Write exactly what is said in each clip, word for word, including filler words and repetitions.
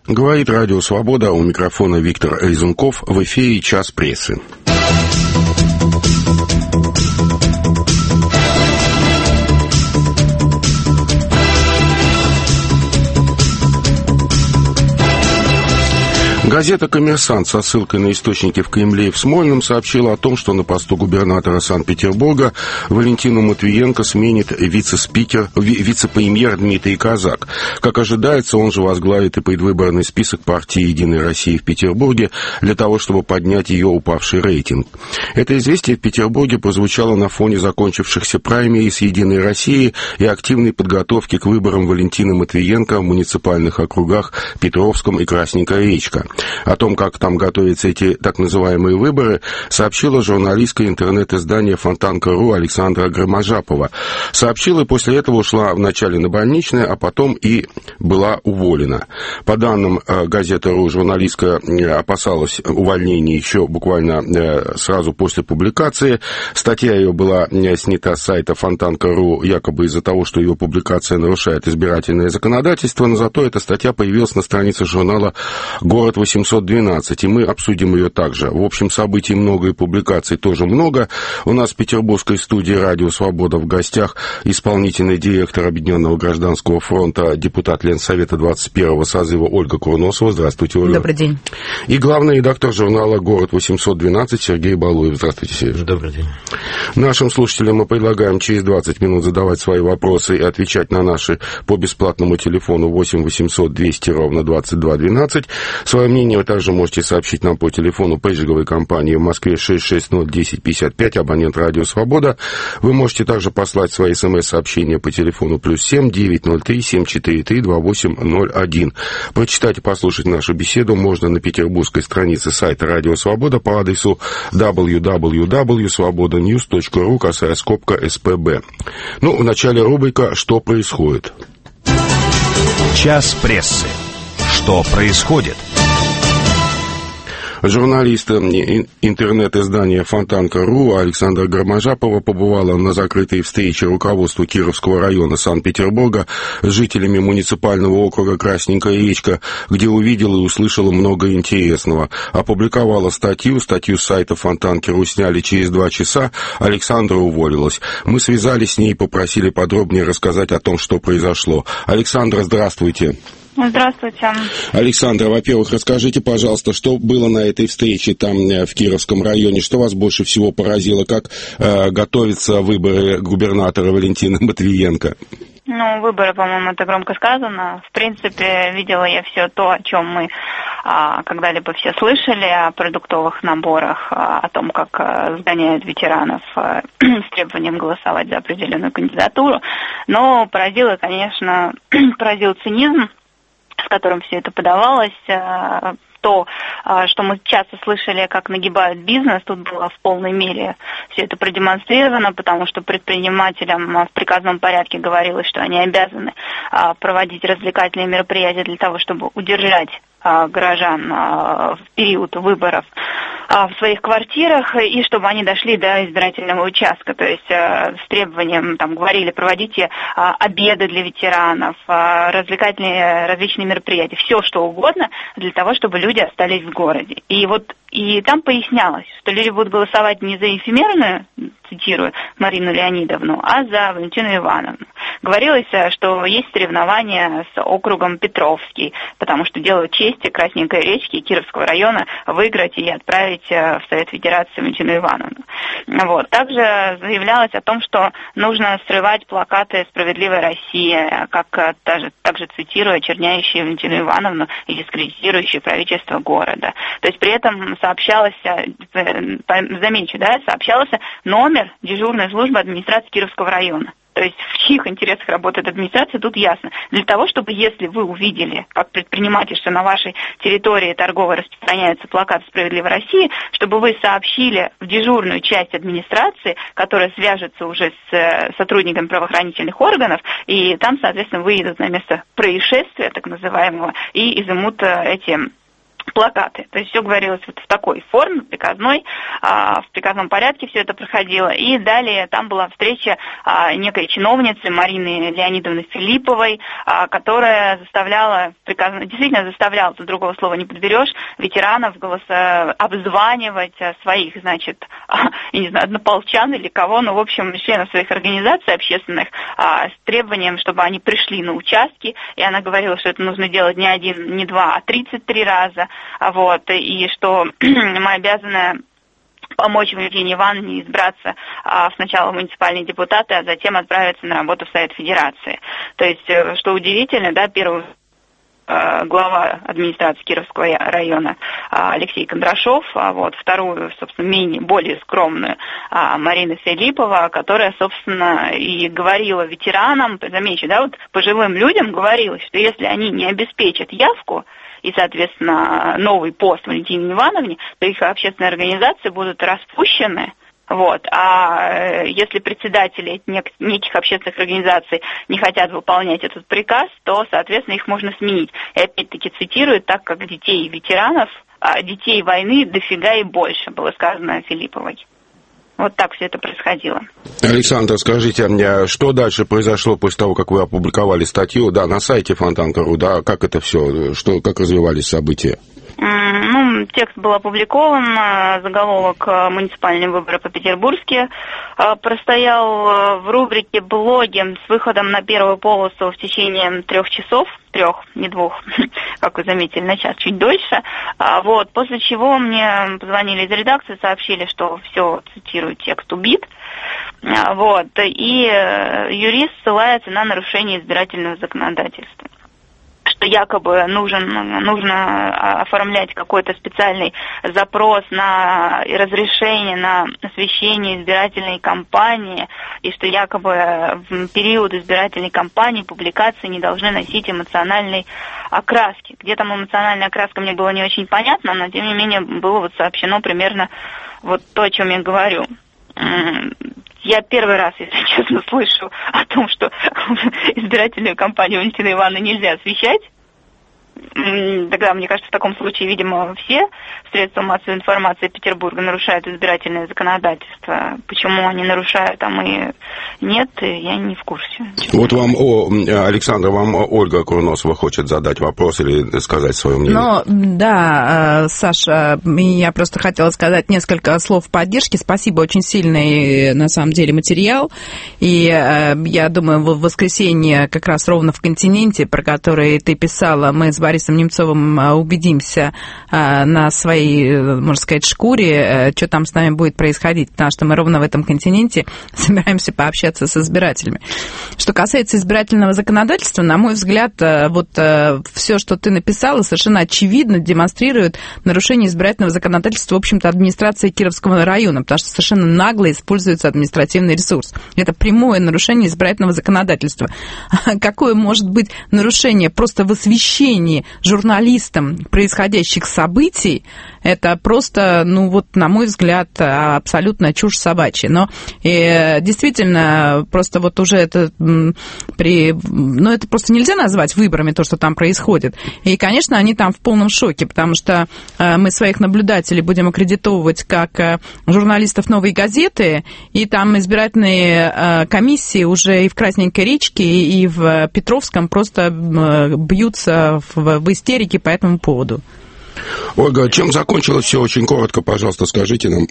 Говорит Радио Свобода, у микрофона Виктор Резунков, в эфире «Час прессы». Газета «Коммерсант» со ссылкой на источники в Кремле и в Смольном сообщила о том, что на посту губернатора Санкт-Петербурга Валентину Матвиенко сменит вице-спикер, вице-премьер Дмитрий Казак. Как ожидается, он же возглавит и предвыборный список партии «Единой России» в Петербурге для того, чтобы поднять ее упавший рейтинг. Это известие в Петербурге прозвучало на фоне закончившихся праймериз «Единой России» и активной подготовки к выборам Валентина Матвиенко в муниципальных округах Петровском и Красненькая Речка. О том, как там готовятся эти так называемые выборы, сообщила журналистка интернет-издания «Фонтанка точка ру» Александра Громожапова. Сообщила и после этого ушла вначале на больничное, а потом и была уволена. По данным э, газеты «Ру», журналистка э, опасалась увольнения еще буквально э, сразу после публикации. Статья ее была э, снята с сайта «Фонтанка точка ру» якобы из-за того, что ее публикация нарушает избирательное законодательство, но зато эта статья появилась на странице журнала «Город восемьсот двенадцать», и мы обсудим ее также. В общем, событий много и публикаций тоже много. У нас в петербургской студии «Радио Свобода» в гостях исполнительный директор Объединенного гражданского фронта, депутат Ленсовета двадцать первого созыва Ольга Курносова. Здравствуйте, Ольга. Добрый день. И главный редактор журнала «Город восемьсот двенадцать» Сергей Балуев. Здравствуйте, Сергей. Добрый день. Нашим слушателям мы предлагаем через двадцать минут задавать свои вопросы и отвечать на наши по бесплатному телефону восемь восемьсот двести ровно двадцать два двенадцать. Свое мнение вы также можете сообщить нам по телефону пейджинговой компании в Москве шесть шесть ноль десять пятьдесят пять, абонент «Радио Свобода». Вы можете также послать свои смс-сообщения по телефону плюс семь девятьсот три семьсот четыре три двадцать восемь ноль один. Прочитать и послушать нашу беседу можно на петербургской странице сайта «Радио Свобода» по адресу дабл ю дабл ю дабл ю точка свобода ньюс точка ру, косая скобка эс пэ бэ. Ну, в начале рубрика «Что происходит?». Час прессы. Что происходит? Журналист интернет-издания «Фонтанка точка ру» Александра Громожапова побывала на закрытой встрече руководства Кировского района Санкт-Петербурга с жителями муниципального округа Красненькая Речка, где увидела и услышала много интересного. Опубликовала статью, статью с сайта «Фонтанки точка ру» сняли через два часа, Александра уволилась. Мы связались с ней и попросили подробнее рассказать о том, что произошло. Александра, здравствуйте. Здравствуйте. Александра, во-первых, расскажите, пожалуйста, что было на этой встрече там в Кировском районе, что вас больше всего поразило, как э, готовятся выборы губернатора Валентина Матвиенко? Ну, выборы, по-моему, это громко сказано. В принципе, видела я все то, о чем мы а, когда-либо все слышали, о продуктовых наборах, а, о том, как а, сгоняют ветеранов а, с требованием голосовать за определенную кандидатуру. Но поразило, конечно, поразил цинизм, с которым все это подавалось. То, что мы часто слышали, как нагибают бизнес, тут было в полной мере все это продемонстрировано, потому что предпринимателям в приказном порядке говорилось, что они обязаны проводить развлекательные мероприятия для того, чтобы удержать горожан в период выборов в своих квартирах, и чтобы они дошли до избирательного участка, то есть с требованием, там, говорили, проводите обеды для ветеранов, развлекательные различные мероприятия, все что угодно для того, чтобы люди остались в городе. И вот и там пояснялось, что люди будут голосовать не за эфемерную, цитирую Марину Леонидовну, а за Валентину Ивановну. Говорилось, что есть соревнования с округом Петровский, потому что делают честь Красненькой Речки и Кировского района выиграть и отправить в Совет Федерации Валентину Ивановну. Вот. Также заявлялось о том, что нужно срывать плакаты «Справедливая Россия», как также, также цитируя, очерняющие Валентину Ивановну и дискредитирующие правительство города. То есть при этом сообщалось, замечу, да, сообщался номер дежурной службы администрации Кировского района. То есть в чьих интересах работает администрация, тут ясно. Для того, чтобы, если вы увидели, как предприниматель, что на вашей территории торговой распространяется плакат «Справедливой России», чтобы вы сообщили в дежурную часть администрации, которая свяжется уже с сотрудниками правоохранительных органов, и там, соответственно, выйдут на место происшествия, так называемого, и изымут эти плакаты. То есть все говорилось вот в такой форме, приказной, в приказном порядке все это проходило. И далее там была встреча некой чиновницы Марины Леонидовны Филипповой, которая заставляла, действительно заставляла, тут другого слова не подберешь, ветеранов голоса обзванивать своих, значит, я не знаю, однополчан или кого, ну, в общем, членов своих организаций общественных с требованием, чтобы они пришли на участки. И она говорила, что это нужно делать не один, не два, а тридцать три раза. Вот, и что мы обязаны помочь Валентине Ивановне избраться а, сначала в муниципальные депутаты, а затем отправиться на работу в Совет Федерации. То есть, что удивительно, да, первый а, глава администрации Кировского района а, Алексей Кондрашов, а вот вторую, собственно, менее, более скромную а, Марина Филиппова, которая, собственно, и говорила ветеранам, замечу, да, вот пожилым людям говорила, что если они не обеспечат явку и, соответственно, новый пост Валентине Ивановне, то их общественные организации будут распущены. Вот. А если председатели неких общественных организаций не хотят выполнять этот приказ, то, соответственно, их можно сменить. И опять-таки цитирую, так как детей ветеранов, детей войны дофига и больше, было сказано Филипповой. Вот так все это происходило. Александр, скажите мне, что дальше произошло после того, как вы опубликовали статью, да, на сайте Фонтанка точка ру, да, как это все, что, как развивались события? Ну, текст был опубликован, заголовок «Муниципальные выборы по-петербургски» простоял в рубрике «Блоги» с выходом на первую полосу в течение трех часов, трех, не двух, как вы заметили, на час чуть дольше. Вот, после чего мне позвонили из редакции, сообщили, что все, цитирую, текст убит. Вот, и юрист ссылается на нарушение избирательного законодательства, что якобы нужен, нужно оформлять какой-то специальный запрос на разрешение на освещение избирательной кампании, и что якобы в период избирательной кампании публикации не должны носить эмоциональной окраски. Где там эмоциональная окраска, мне было не очень понятно, но тем не менее было вот сообщено примерно вот то, о чем я говорю. Я первый раз, если честно, слышу о том, что избирательную кампанию Валентины Ивановны нельзя освещать. Тогда, мне кажется, в таком случае, видимо, все средства массовой информации Петербурга нарушают избирательное законодательство. Почему они нарушают, а мы нет, я не в курсе. Вот вам, о, Александр, вам Ольга Курносова хочет задать вопрос или сказать свое мнение. Ну, да, Саша, я просто хотела сказать несколько слов поддержки. Спасибо, очень сильный, на самом деле, материал. И я думаю, в воскресенье как раз ровно в «Континенте», про который ты писала, мы с Борисом Немцовым убедимся на своей, можно сказать, шкуре, что там с нами будет происходить, потому что мы ровно в этом «Континенте» собираемся пообщаться с избирателями. Что касается избирательного законодательства, на мой взгляд, вот все, что ты написала, совершенно очевидно демонстрирует нарушение избирательного законодательства, в общем-то, администрации Кировского района, потому что совершенно нагло используется административный ресурс. Это прямое нарушение избирательного законодательства. Какое может быть нарушение просто в освещении журналистам происходящих событий? Это просто, ну вот, на мой взгляд, абсолютно чушь собачья. Но и, действительно, просто вот уже это при... Ну, это просто нельзя назвать выборами, то, что там происходит. И, конечно, они там в полном шоке, потому что мы своих наблюдателей будем аккредитовывать как журналистов «Новой газеты», и там избирательные комиссии уже и в Красненькой речке, и в Петровском просто бьются в, в истерике по этому поводу. Ольга, чем закончилось все? Очень коротко, пожалуйста, скажите нам.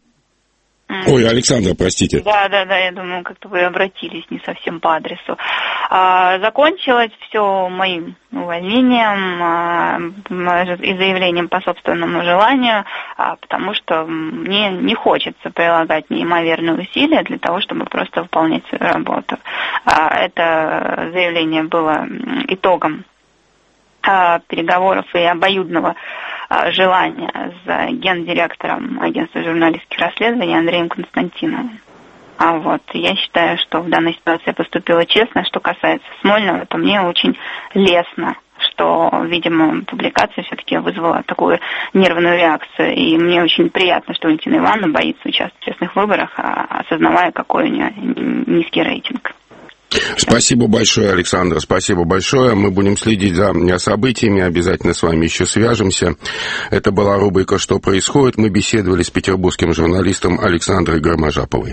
Ой, Александра, простите. Да, да, да, я думаю, как-то вы обратились не совсем по адресу. А, закончилось все моим увольнением а, и заявлением по собственному желанию, а, потому что мне не хочется прилагать неимоверные усилия для того, чтобы просто выполнять свою работу. А, это заявление было итогом переговоров и обоюдного желания с гендиректором агентства журналистских расследований Андреем Константиновым. А вот я считаю, что в данной ситуации я поступила честно. Что касается Смольного, то мне очень лестно, что, видимо, публикация все-таки вызвала такую нервную реакцию. И мне очень приятно, что Валентина Ивановна боится участвовать в честных выборах, осознавая, какой у нее низкий рейтинг. Спасибо большое, Александр, спасибо большое. Мы будем следить за событиями, обязательно с вами еще свяжемся. Это была рубрика «Что происходит?». Мы беседовали с петербургским журналистом Александрой Гарможаповой.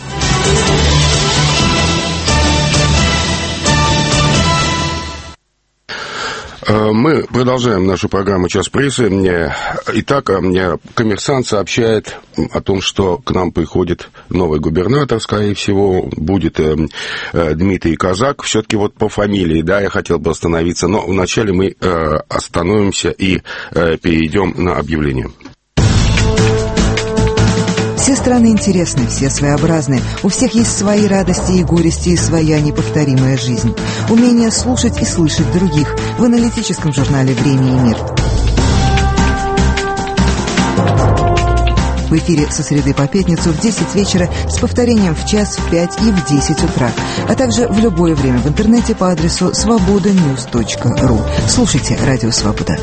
Мы продолжаем нашу программу «Час прессы». Итак, «Коммерсант» сообщает о том, что к нам приходит новый губернатор, скорее всего, будет Дмитрий Казак. Все-таки вот по фамилии, да, я хотел бы остановиться, но вначале мы остановимся и перейдем на объявление. Все страны интересны, все своеобразны. У всех есть свои радости и горести, и своя неповторимая жизнь. Умение слушать и слышать других в аналитическом журнале «Время и мир». В эфире со среды по пятницу в десять вечера с повторением в час, в пять и в десять утра, а также в любое время в интернете по адресу свобода ньюс точка ру. Слушайте «Радио Свобода».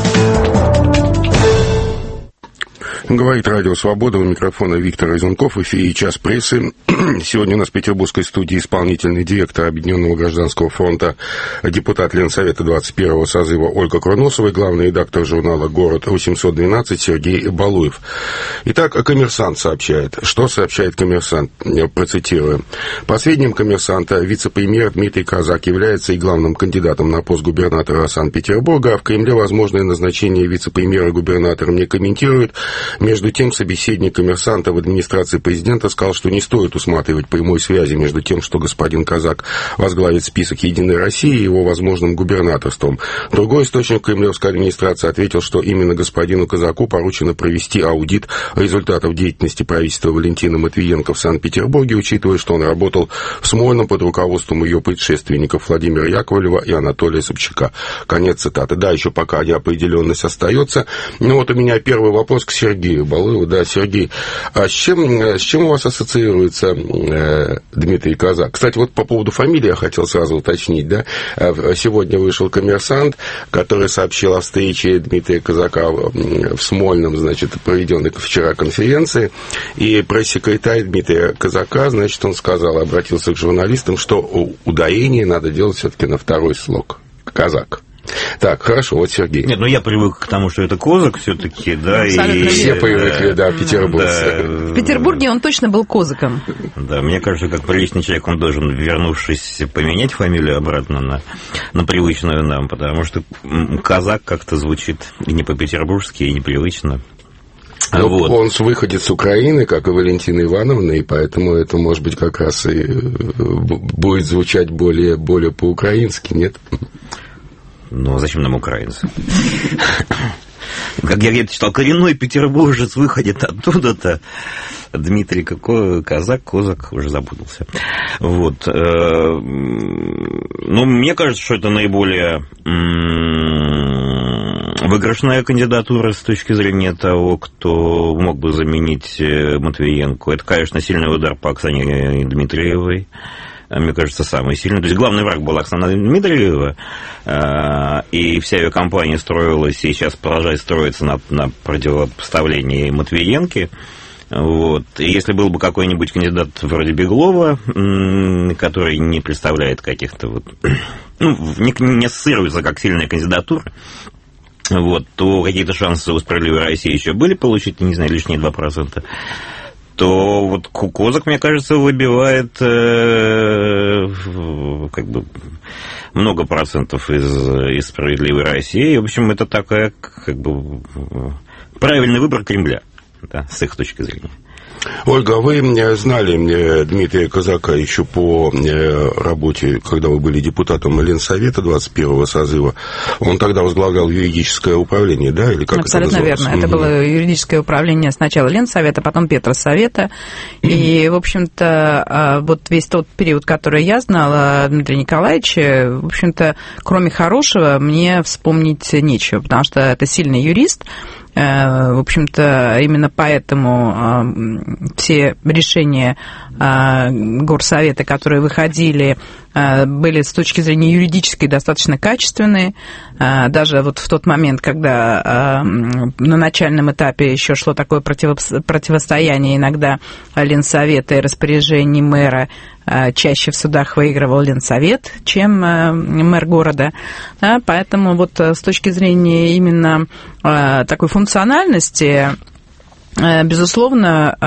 Говорит Радио Свобода, у микрофона Виктор Изунков, в эфире «Час прессы». Сегодня у нас в петербургской студии исполнительный директор Объединенного гражданского фронта, депутат Ленсовета двадцать первого созыва Ольга Курносова и главный редактор журнала «Город восемьсот двенадцать» Сергей Балуев. Итак, «Коммерсант» сообщает. Что сообщает «Коммерсант»? Я процитирую. По сведениям «Коммерсанта», вице-премьер Дмитрий Казак является и главным кандидатом на пост губернатора Санкт-Петербурга, а в Кремле возможное назначение вице-премьера губернатором не комментирует. Между тем, собеседник «Коммерсанта» в администрации президента сказал, что не стоит усматривать прямой связи между тем, что господин Казак возглавит список «Единой России» и его возможным губернаторством. Другой источник кремлевской администрации ответил, что именно господину Казаку поручено провести аудит результатов деятельности правительства Валентины Матвиенко в Санкт-Петербурге, учитывая, что он работал в Смольном под руководством ее предшественников Владимира Яковлева и Анатолия Собчака. Конец цитаты. Да, еще пока неопределенность остается. Но вот у меня первый вопрос к Сергею Балуеву. Да, Сергей, а с чем, с чем у вас ассоциируется э, Дмитрий Казак? Кстати, вот по поводу фамилии я хотел сразу уточнить, да. Сегодня вышел «Коммерсант», который сообщил о встрече Дмитрия Казака в Смольном, значит, проведенной вчера конференции, и пресс-секретарь Дмитрия Казака, значит, он сказал, обратился к журналистам, что ударение надо делать все-таки на второй слог. Казак. Так, хорошо, вот Сергей. Нет, ну я привык к тому, что это Козак все-таки, да, абсолютно и все привыкли, да, петербургцы. Да. В Петербурге он точно был Козаком. Да, мне кажется, как приличный человек, он должен, вернувшись, поменять фамилию обратно на, на привычную нам, потому что Казак как-то звучит и не по-петербургски, и непривычно. Ну, вот. Он выходит с Украины, как и Валентина Ивановна, и поэтому это, может быть, как раз и будет звучать более, более по-украински, нет? Ну, зачем нам украинцы? Как я где-то читал, коренной петербуржец выходит оттуда-то. Дмитрий какой, Казак, Козак, уже запутался. Вот. Ну, мне кажется, что это наиболее выигрышная кандидатура с точки зрения того, кто мог бы заменить Матвиенко. Это, конечно, сильный удар по Оксане Дмитриевой. Мне кажется, самый сильный. То есть главный враг был Оксана Дмитриева, и вся ее кампания строилась, и сейчас продолжает строиться на, на противопоставлении Матвиенки. Вот. И если был бы какой-нибудь кандидат вроде Беглова, который не представляет каких-то вот, ну, не, не ассоциируется как сильная кандидатура, вот, то какие-то шансы у «Справедливой России» еще были получить, не знаю, лишние два процента. То вот Козак, мне кажется, выбивает э, как бы много процентов из, из «Справедливой России». В общем, это такая, как бы, правильный выбор Кремля, да, с их точки зрения. Ольга, вы знали Дмитрия Казака еще по работе, когда вы были депутатом Ленсовета двадцать первого созыва. Он тогда возглавлял юридическое управление, да? Или как абсолютно это верно. Угу. Это было юридическое управление сначала Ленсовета, потом Петросовета. И, в общем-то, вот весь тот период, который я знала Дмитрия Николаевича, в общем-то, кроме хорошего, мне вспомнить нечего, потому что это сильный юрист. В общем-то, именно поэтому все решения горсовета, которые выходили были с точки зрения юридической достаточно качественные. Даже вот в тот момент, когда на начальном этапе еще шло такое противостояние, иногда Ленсовета и распоряжений мэра, чаще в судах выигрывал Ленсовет, чем мэр города. Да, поэтому вот с точки зрения именно такой функциональности, безусловно,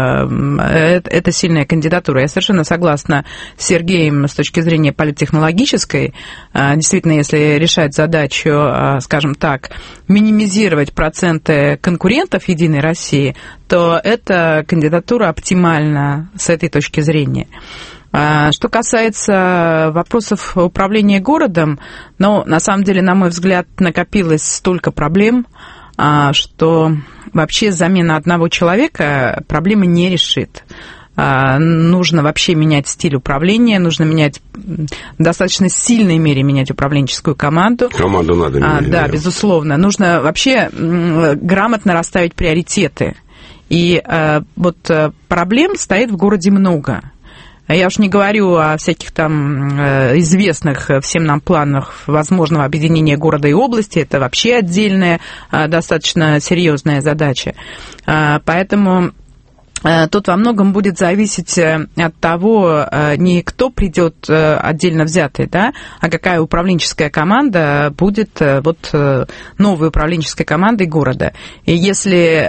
это сильная кандидатура. Я совершенно согласна с Сергеем с точки зрения политтехнологической. Действительно, если решать задачу, скажем так, минимизировать проценты конкурентов «Единой России», то эта кандидатура оптимальна с этой точки зрения. Что касается вопросов управления городом, ну, на самом деле, на мой взгляд, накопилось столько проблем, что вообще замена одного человека проблемы не решит. Нужно вообще менять стиль управления, нужно менять, в достаточно сильной мере менять управленческую команду. Команду надо менять. А, да, да, безусловно. Нужно вообще грамотно расставить приоритеты. И вот проблем стоит в городе много. Я уж не говорю о всяких там известных всем нам планах возможного объединения города и области. Это вообще отдельная, достаточно серьезная задача. Поэтому тут во многом будет зависеть от того, не кто придет отдельно взятый, да, а какая управленческая команда будет вот новой управленческой командой города. И если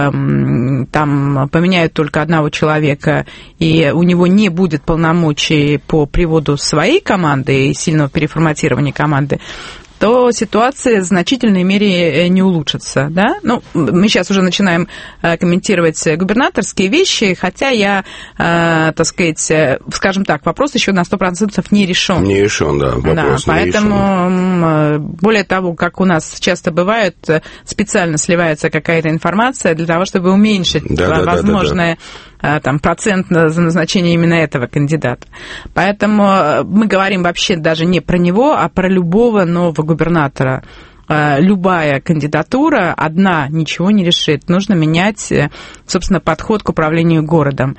э, там поменяют только одного человека, и у него не будет полномочий по приводу своей команды и сильного переформатирования команды, то ситуация в значительной мере не улучшится. Да? Ну, мы сейчас уже начинаем комментировать губернаторские вещи, хотя я, э, так сказать, скажем так, вопрос еще на сто процентов не решен. Не решен, да, вопрос да, не поэтому, решен. Более того, как у нас часто бывает, специально сливается какая-то информация для того, чтобы уменьшить да, возможное... Да, да, да. Там, процент за назначение именно этого кандидата. Поэтому мы говорим вообще даже не про него, а про любого нового губернатора. Любая кандидатура одна ничего не решит. Нужно менять, собственно, подход к управлению городом.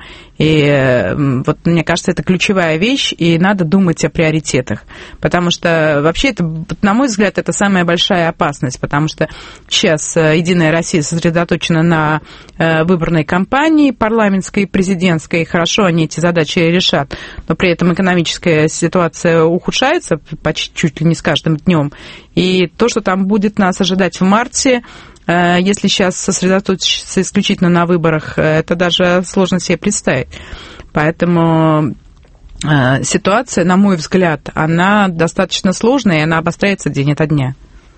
И вот, мне кажется, это ключевая вещь, и надо думать о приоритетах. Потому что вообще, это, на мой взгляд, это самая большая опасность, потому что сейчас «Единая Россия» сосредоточена на выборной кампании парламентской и президентской, и хорошо они эти задачи решат, но при этом экономическая ситуация ухудшается почти чуть ли не с каждым днем. И то, что там будет нас ожидать в марте, если сейчас сосредоточиться исключительно на выборах, это даже сложно себе представить. Поэтому ситуация, на мой взгляд, она достаточно сложная, и она обостряется день ото дня.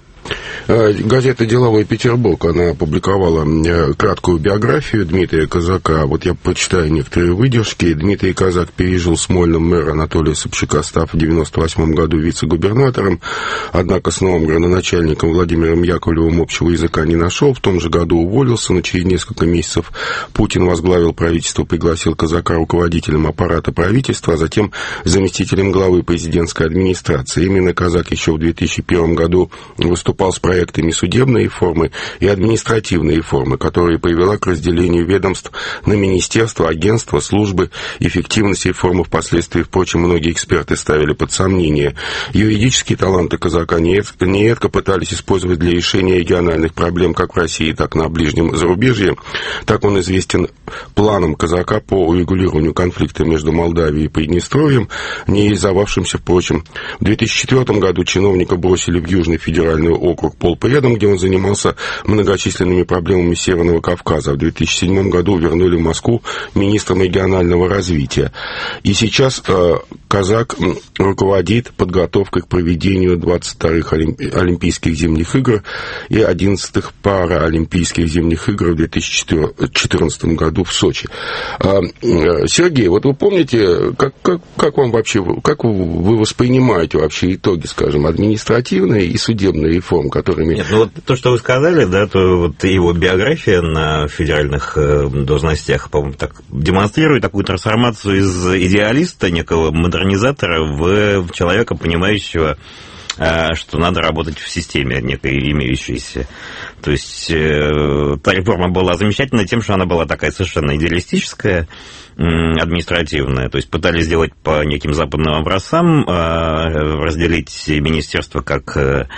Газета «Деловой Петербург», она опубликовала краткую биографию Дмитрия Казака. Вот я прочитаю некоторые выдержки. Дмитрий Казак пережил Смольным мэра Анатолия Собчака, став в девяносто восьмом году вице-губернатором. Однако с новым градоначальником Владимиром Яковлевым общего языка не нашел. В том же году уволился, но через несколько месяцев Путин возглавил правительство, пригласил Казака руководителем аппарата правительства, а затем заместителем главы президентской администрации. Именно Казак еще в две тысячи первом году выступал с проектами судебной реформы и административной реформы, которые привела к разделению ведомств на министерства, агентства, службы. Эффективность реформы впоследствии, впрочем, многие эксперты ставили под сомнение. Юридические таланты Казака нередко пытались использовать для решения региональных проблем как в России, так и на ближнем зарубежье. Так он известен планом Казака по урегулированию конфликта между Молдавией и Приднестровьем, не реализовавшимся, впрочем. В две тысячи четвёртом году чиновника бросили в Южный федеральный округ полпредом, где он занимался многочисленными проблемами Северного Кавказа. В две тысячи седьмом году вернули в Москву министром регионального развития. И сейчас э, Казак руководит подготовкой к проведению двадцать вторых Олимпийских зимних игр и одиннадцатых Паралимпийских зимних игр в две тысячи четырнадцатом году в Сочи. Э, Сергей, вот вы помните, как, как, как вам вообще, как вы воспринимаете вообще итоги, скажем, административной и судебной реформы, которыми... Нет, ну вот то, что вы сказали, да, то вот его биография на федеральных должностях, по-моему, так демонстрирует такую трансформацию из идеалиста, некого модернизатора, в человека, понимающего что надо работать в системе некой имеющейся. То есть та реформа была замечательна тем, что она была такая совершенно идеалистическая, административная. То есть пытались сделать по неким западным образцам, разделить министерство как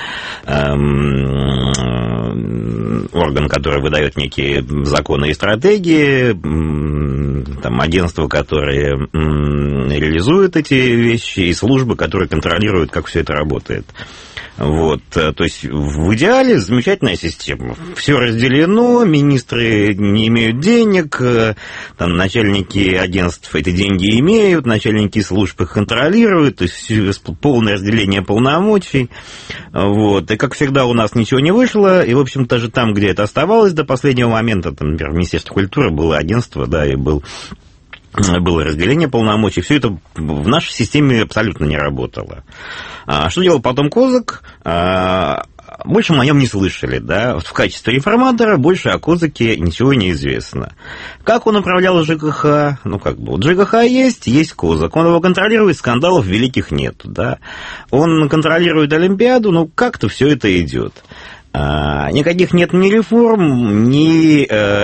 орган, который выдает некие законы и стратегии, там, агентства, которые реализуют эти вещи, и службы, которые контролируют, как все это работает. Вот, то есть в идеале замечательная система. Все разделено, министры не имеют денег, там, начальники агентств эти деньги имеют, начальники служб их контролируют, то есть полное разделение полномочий. Вот, и как всегда у нас ничего не вышло, и, в общем-то, же там, где это оставалось до последнего момента, там, например, в Министерстве культуры было агентство, да, и был... было разделение полномочий, все это в нашей системе абсолютно не работало. А что делал потом Козак? Больше мы о нем не слышали, да, в качестве реформатора больше о Козаке ничего не известно. Как он управлял ЖКХ? Ну, как бы, вот ЖКХ есть, есть Козак, он его контролирует, скандалов великих нет, да. Он контролирует Олимпиаду, ну, как-то все это идет. Никаких нет ни реформ, ни,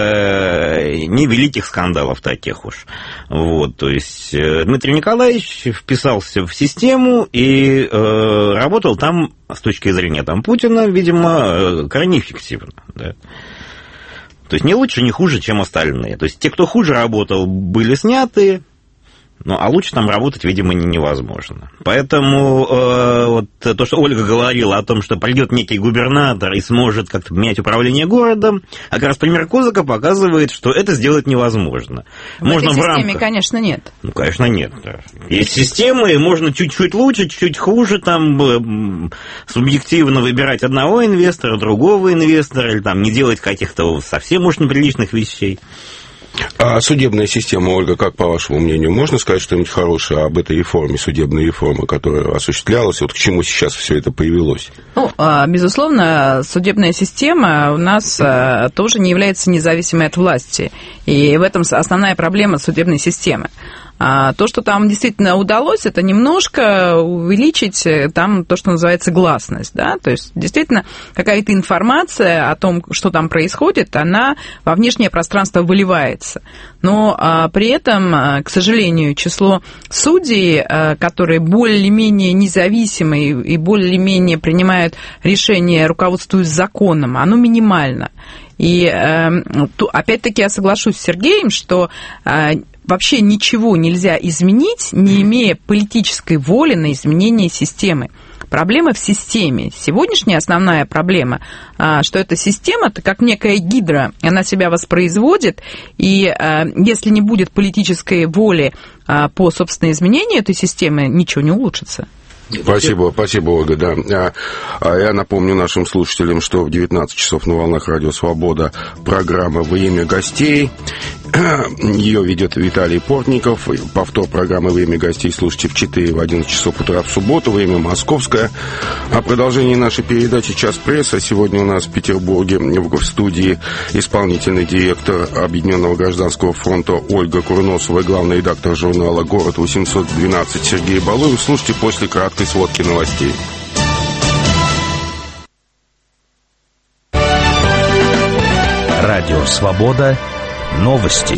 э, ни великих скандалов таких уж. Вот, то есть Дмитрий Николаевич вписался в систему и э, работал там, с точки зрения там, Путина, видимо, крайне эффективно. Да. То есть не лучше, не хуже, чем остальные. То есть те, кто хуже работал, были сняты. Ну, а лучше там работать, видимо, невозможно. Поэтому э, вот то, что Ольга говорила о том, что придет некий губернатор и сможет как-то менять управление городом, а как раз пример Козака показывает, что это сделать невозможно. В можно этой в системе, рамках... конечно, нет. Ну, конечно, нет. Да. Есть системы, и можно чуть-чуть лучше, чуть-чуть хуже, там, субъективно выбирать одного инвестора, другого инвестора, или там не делать каких-то совсем уж неприличных вещей. А судебная система, Ольга, как по вашему мнению, можно сказать что-нибудь хорошее об этой реформе, судебной реформе, которая осуществлялась? Вот к чему сейчас все это появилось? Ну, безусловно, судебная система у нас тоже не является независимой от власти. И в этом основная проблема судебной системы. А то, что там действительно удалось, это немножко увеличить там то, что называется гласность, да, то есть действительно какая-то информация о том, что там происходит, она во внешнее пространство выливается. Но а, при этом, к сожалению, число судей, а, которые более-менее независимые и более-менее принимают решения, руководствуясь законом, оно минимально. И опять-таки я соглашусь с Сергеем, что вообще ничего нельзя изменить, не имея политической воли на изменение системы. Проблема в системе. Сегодняшняя основная проблема, что эта система, это как некая гидра, она себя воспроизводит, и если не будет политической воли по собственному изменению этой системы, ничего не улучшится. Спасибо, спасибо, Ольга, да. Я напомню нашим слушателям, что в девятнадцать часов на волнах Радио Свобода программа «Время гостей». Ее ведет Виталий Портников. Повтор программы «Время гостей» слушайте в четыре, в одиннадцать часов утра в субботу, время московское. О продолжении нашей передачи «Час пресса». Сегодня у нас в Петербурге в студии исполнительный директор Объединенного гражданского фронта Ольга Курносова и главный редактор журнала «Город восемьсот двенадцать» Сергей Балуев. Слушайте после краткой сводки новостей. Радио «Свобода». Новости.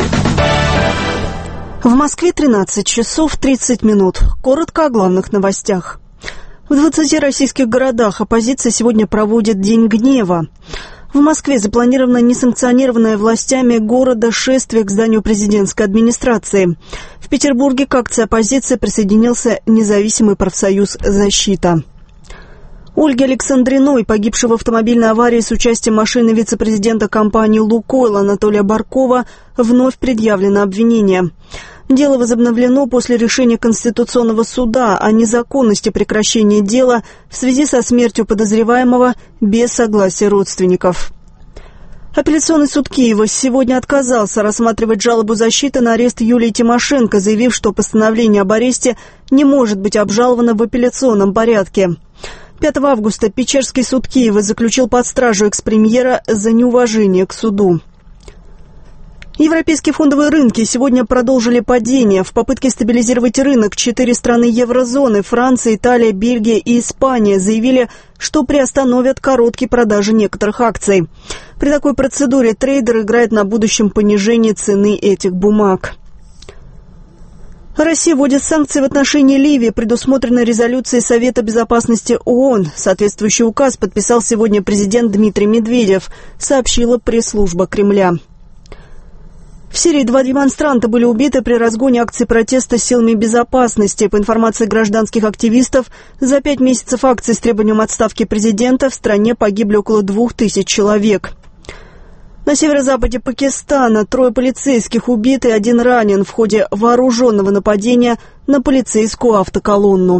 В Москве тринадцать часов тридцать минут. Коротко о главных новостях. В двадцати российских городах оппозиция сегодня проводит День гнева. В Москве запланировано несанкционированное властями города шествие к зданию президентской администрации. В Петербурге к акции оппозиции присоединился независимый профсоюз «Защита». Ольге Александриной, погибшей в автомобильной аварии с участием машины вице-президента компании «Лукойл» Анатолия Баркова, вновь предъявлено обвинение. Дело возобновлено после решения Конституционного суда о незаконности прекращения дела в связи со смертью подозреваемого без согласия родственников. Апелляционный суд Киева сегодня отказался рассматривать жалобу защиты на арест Юлии Тимошенко, заявив, что постановление об аресте не может быть обжаловано в апелляционном порядке. пятого августа Печерский суд Киева заключил под стражу экс-премьера за неуважение к суду. Европейские фондовые рынки сегодня продолжили падение. В попытке стабилизировать рынок четыре страны еврозоны – Франция, Италия, Бельгия и Испания – заявили, что приостановят короткие продажи некоторых акций. При такой процедуре трейдер играет на будущем понижении цены этих бумаг. Россия вводит санкции в отношении Ливии, предусмотренной резолюцией Совета безопасности ООН. Соответствующий указ подписал сегодня президент Дмитрий Медведев, сообщила пресс-служба Кремля. В Сирии два демонстранта были убиты при разгоне акций протеста силами безопасности. По информации гражданских активистов, за пять месяцев акций с требованием отставки президента в стране погибли около двух тысяч человек. На северо-западе Пакистана трое полицейских убиты и один ранен в ходе вооруженного нападения на полицейскую автоколонну.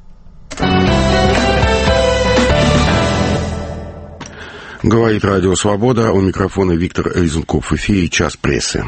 Говорит Радио Свобода, у микрофона Виктор Резунков. В эфире «Час прессы».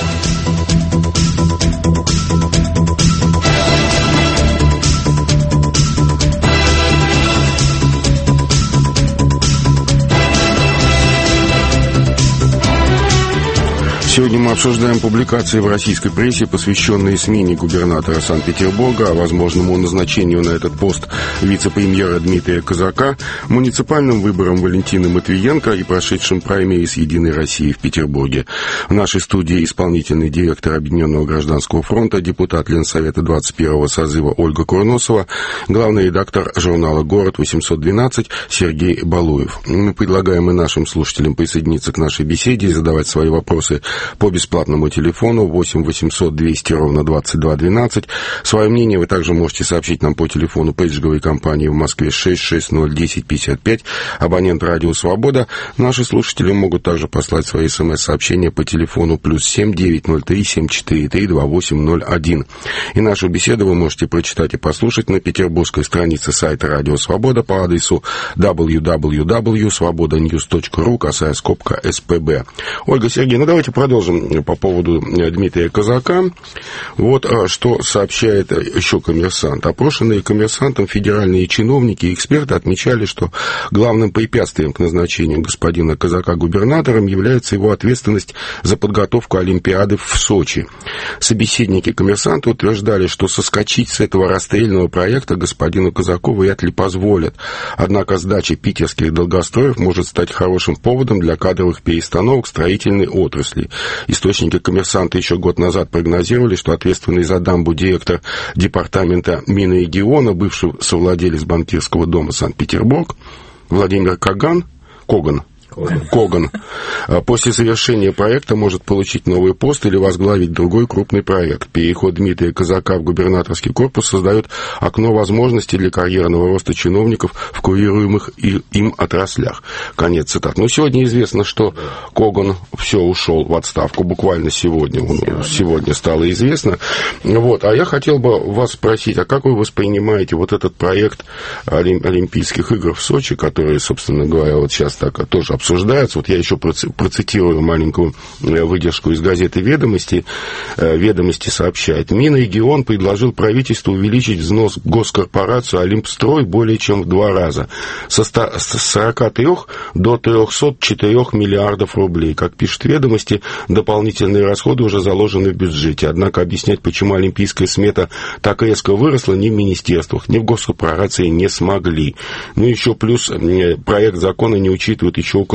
Сегодня мы обсуждаем публикации в российской прессе, посвященные смене губернатора Санкт-Петербурга, о возможному назначению на этот пост вице-премьера Дмитрия Козака, муниципальным выборам Валентины Матвиенко и прошедшим праймериз «Единой России» в Петербурге. В нашей студии исполнительный директор Объединенного гражданского фронта, депутат Ленсовета двадцать первого созыва Ольга Курносова, главный редактор журнала «Город» восемьсот двенадцать Сергей Балуев. Мы предлагаем и нашим слушателям присоединиться к нашей беседе и задавать свои вопросы по бесплатному телефону восемь восемьсот двести ровно двадцать два двенадцать. Свое мнение вы также можете сообщить нам по телефону пейджговой компании в Москве шесть шесть ноль десять пятьдесят пять, абонент Радио Свобода. Наши слушатели могут также послать свои смс-сообщения по телефону плюс семь девять ноль три семь четыре три два восемь ноль один. И нашу беседу вы можете прочитать и послушать на петербургской странице сайта Радио Свобода по адресу дабл ю дабл ю дабл ю точка свобода ньюс точка ру, косая скобка эс пэ бэ. Ольга, Сергей, ну давайте продолжим. Продолжим по поводу Дмитрия Козака. Вот что сообщает еще «Коммерсант». Опрошенные «Коммерсантом» федеральные чиновники и эксперты отмечали, что главным препятствием к назначению господина Козака губернатором является его ответственность за подготовку Олимпиады в Сочи. Собеседники «Коммерсанта» утверждали, что соскочить с этого расстрельного проекта господину Козаку вряд ли позволят. Однако сдача питерских долгостроев может стать хорошим поводом для кадровых перестановок строительной отрасли. Источники «Коммерсанта» еще год назад прогнозировали, что ответственный за дамбу директор департамента Минрегиона, бывший совладелец банкирского дома Санкт-Петербург, Владимир Коган, Коган, Коган, после завершения проекта может получить новый пост или возглавить другой крупный проект. Переход Дмитрия Козака в губернаторский корпус создает окно возможностей для карьерного роста чиновников в курируемых им отраслях. Конец цитат. Но сегодня известно, что Коган все ушел в отставку, буквально сегодня, сегодня. сегодня стало известно. Вот. А я хотел бы вас спросить, а как вы воспринимаете вот этот проект Олимпийских игр в Сочи, который, собственно говоря, вот сейчас так тоже обсуждается. Вот я еще процитирую маленькую выдержку из газеты «Ведомости». «Ведомости» сообщает: Минрегион предложил правительству увеличить взнос в госкорпорацию «Олимпстрой» более чем в два раза, со сорока трёх до трёхсот четырёх миллиардов рублей. Как пишет «Ведомости», дополнительные расходы уже заложены в бюджете. Однако объяснять, почему олимпийская смета так резко выросла, ни в министерствах, ни в госкорпорации не смогли. Ну, еще плюс проект закона не учитывает еще около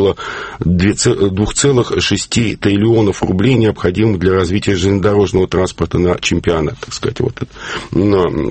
двух целых шести триллионов рублей, необходимых для развития железнодорожного транспорта на чемпионат, так сказать. Вот это. Но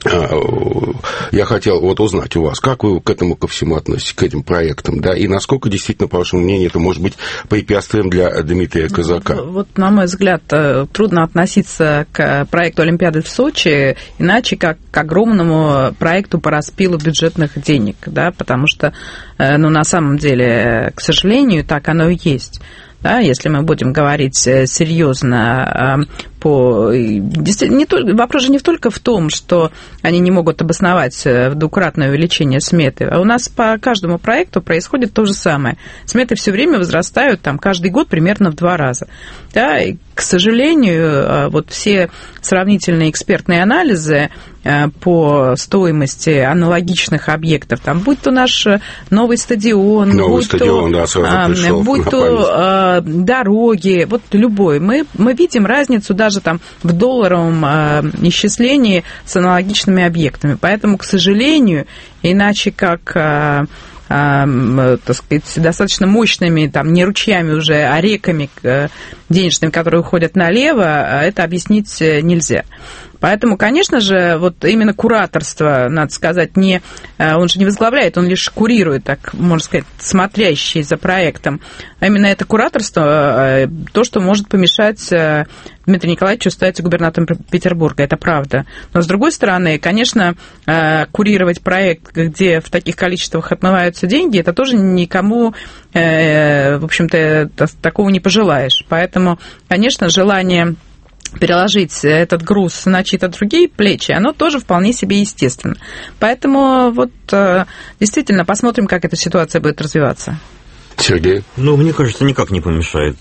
я хотел вот узнать у вас, как вы к этому ко всему относитесь, к этим проектам, да, и насколько действительно, по вашему мнению, это может быть препятствием для Дмитрия Козака? Вот, на мой взгляд, трудно относиться к проекту Олимпиады в Сочи иначе, как к огромному проекту по распилу бюджетных денег, да, потому что, ну, на самом деле, к сожалению, так оно и есть. Да, если мы будем говорить серьезно по по... Действительно, не только... вопрос же не только в том, что они не могут обосновать двукратное увеличение сметы, а у нас по каждому проекту происходит то же самое. Сметы все время возрастают там, каждый год примерно в два раза. Да, и, к сожалению, вот все сравнительные экспертные анализы по стоимости аналогичных объектов, там, будь то наш новый стадион, новый будь стадион, то, да, сразу пришел, будь то дороги, вот любой, мы, мы видим разницу даже там в долларовом исчислении с аналогичными объектами. Поэтому, к сожалению, иначе как... так сказать, достаточно мощными, там, не ручьями уже, а реками денежными, которые уходят налево, это объяснить нельзя. Поэтому, конечно же, вот именно кураторство, надо сказать, не, он же не возглавляет, он лишь курирует, так можно сказать, смотрящий за проектом. А именно это кураторство, то, что может помешать Дмитрию Николаевичу стать губернатором Петербурга, это правда. Но, с другой стороны, конечно, курировать проект, где в таких количествах отмываются деньги, это тоже никому, в общем-то, такого не пожелаешь. Поэтому, конечно, желание... переложить этот груз на чьи-то другие плечи, оно тоже вполне себе естественно. Поэтому вот действительно посмотрим, как эта ситуация будет развиваться. Сергей? Ну, мне кажется, никак не помешает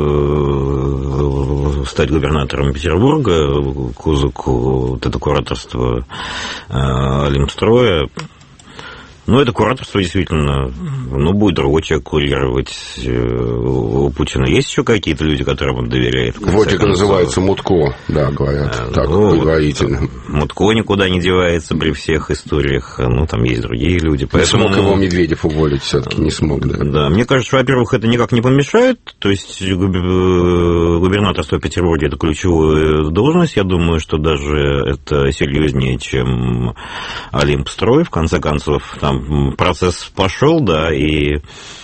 стать губернатором Петербурга Козыку вот это кураторство Олимстроя. Ну, это кураторство действительно, ну, будет другой человек курировать. У Путина есть еще какие-то люди, которым он доверяет? Вот это называется Мутко, да, говорят, а, так, ну, предварительно. Мутко никуда не девается при всех историях, ну, там есть другие люди. Поэтому... Не смог его Медведев уволить, все-таки не смог, да. Да, мне кажется, что, во-первых, это никак не помешает, то есть губернаторство Петербурга – это ключевая должность, я думаю, что даже это серьезнее, чем Олимпстрой, в конце концов, там процесс пошел, да, и...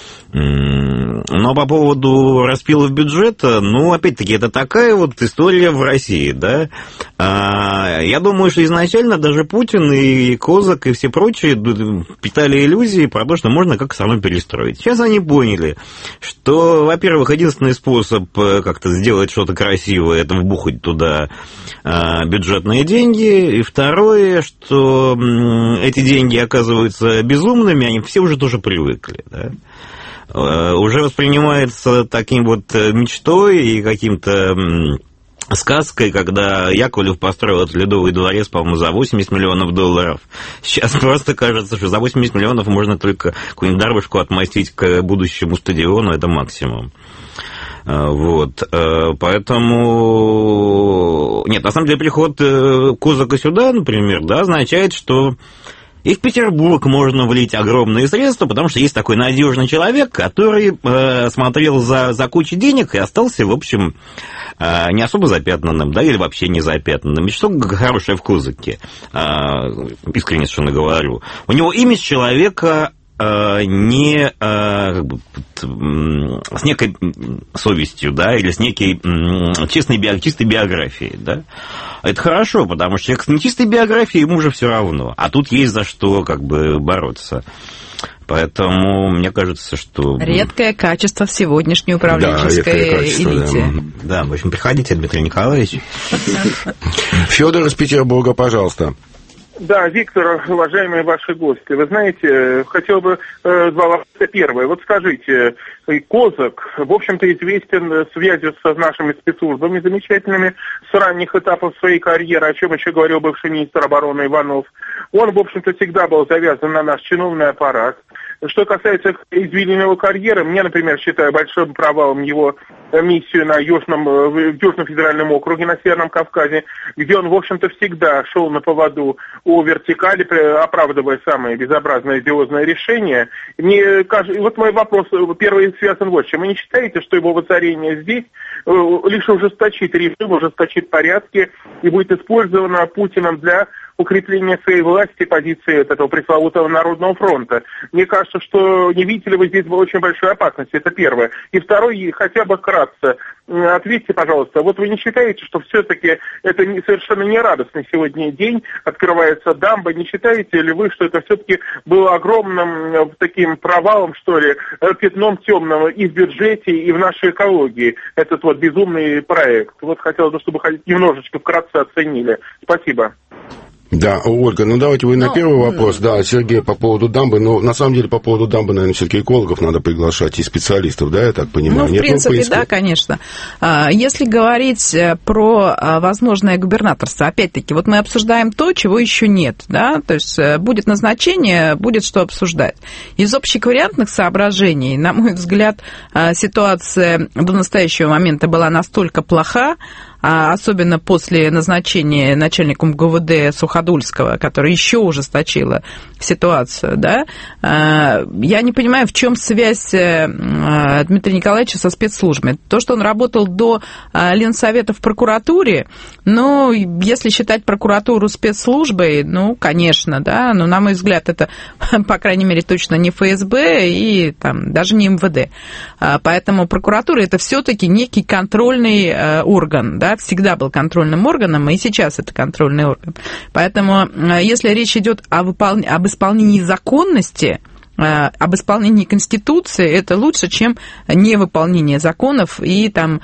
Но по поводу распилов бюджета, ну, опять-таки, это такая вот история в России, да. Я думаю, что изначально даже Путин и Козак и все прочие питали иллюзии про то, что можно как-то страну перестроить. Сейчас они поняли, что, во-первых, единственный способ как-то сделать что-то красивое, это вбухать туда бюджетные деньги, и второе, что эти деньги оказываются безумными, они все уже тоже привыкли, да. Уже воспринимается таким вот мечтой и каким-то сказкой, когда Яковлев построил этот Ледовый дворец, по-моему, за восемьдесят миллионов долларов. Сейчас просто кажется, что за восемьдесят миллионов можно только какую-нибудь дорожку отмостить к будущему стадиону, это максимум. Вот, поэтому... Нет, на самом деле, приход Козака сюда, например, да, означает, что и в Петербург можно влить огромные средства, потому что есть такой надежный человек, который э, смотрел за, за кучу денег и остался, в общем, э, не особо запятнанным, да, или вообще не запятнанным. И что хорошее в Козаке, э, искренне совершенно говорю, у него имидж человека э, не э, как бы, с некой совестью, да, или с некой э, честной, био, чистой биографией, да. Это хорошо, потому что человек с нечистой биографией, ему уже все равно. А тут есть за что как бы бороться. Поэтому мне кажется, что... Редкое качество в сегодняшней управленческой да, элите. Да. да, в общем, приходите, Дмитрий Николаевич. Федор из Петербурга, пожалуйста. Да, Виктор, уважаемые ваши гости, вы знаете, хотел бы э, два вопроса. Первое, вот скажите, Козак, в общем-то, известен связью с нашими спецслужбами замечательными с ранних этапов своей карьеры, о чем еще говорил бывший министр обороны Иванов. Он, в общем-то, всегда был завязан на наш чиновный аппарат. Что касается извилиной карьеры, мне, например, считаю большим провалом его миссию на Южном, в Южном федеральном округе на Северном Кавказе, где он, в общем-то, всегда шел на поводу у вертикали, оправдывая самые безобразные одиозные решения. Мне кажется, вот мой вопрос, первый связан вот с чем. Вы не считаете, что его воцарение здесь лишь ужесточит режим, ужесточит порядки и будет использовано Путиным для укрепления своей власти, позиции этого пресловутого Народного фронта. Мне кажется, что не видите ли вы здесь очень большой опасности, это первое. И второе, хотя бы вкратце, ответьте, пожалуйста, вот вы не считаете, что все-таки это не, совершенно не радостный сегодня день, открывается дамба, не считаете ли вы, что это все-таки было огромным таким провалом, что ли, пятном темным и в бюджете, и в нашей экологии, этот вот безумный проект? Вот хотелось бы, чтобы хоть немножечко вкратце оценили. Спасибо. Да, Ольга, ну давайте вы на ну, первый вопрос, да, Сергей, по поводу дамбы, но на самом деле по поводу дамбы, наверное, все-таки экологов надо приглашать и специалистов, да, я так понимаю? Ну, в, Нет, принципе, ну, в принципе, да, конечно. Если говорить про возможное губернаторство, опять-таки, вот мы обсуждаем то, чего еще нет, да, то есть будет назначение, будет что обсуждать. Из общековариантных соображений, на мой взгляд, ситуация до настоящего момента была настолько плоха, особенно после назначения начальником ГУВД Суходольского, который еще ужесточила ситуацию, да, я не понимаю, в чем связь Дмитрия Николаевича со спецслужбами. То, что он работал до Ленсовета в прокуратуре, ну, если считать прокуратуру спецслужбой, ну, конечно, да, но, на мой взгляд, это, по крайней мере, точно не ФСБ и там, даже не МВД. Поэтому прокуратура – это все-таки некий контрольный орган, да, всегда был контрольным органом, и сейчас это контрольный орган. Поэтому, если речь идет о выпол... об исполнении законности, об исполнении Конституции, это лучше, чем невыполнение законов и там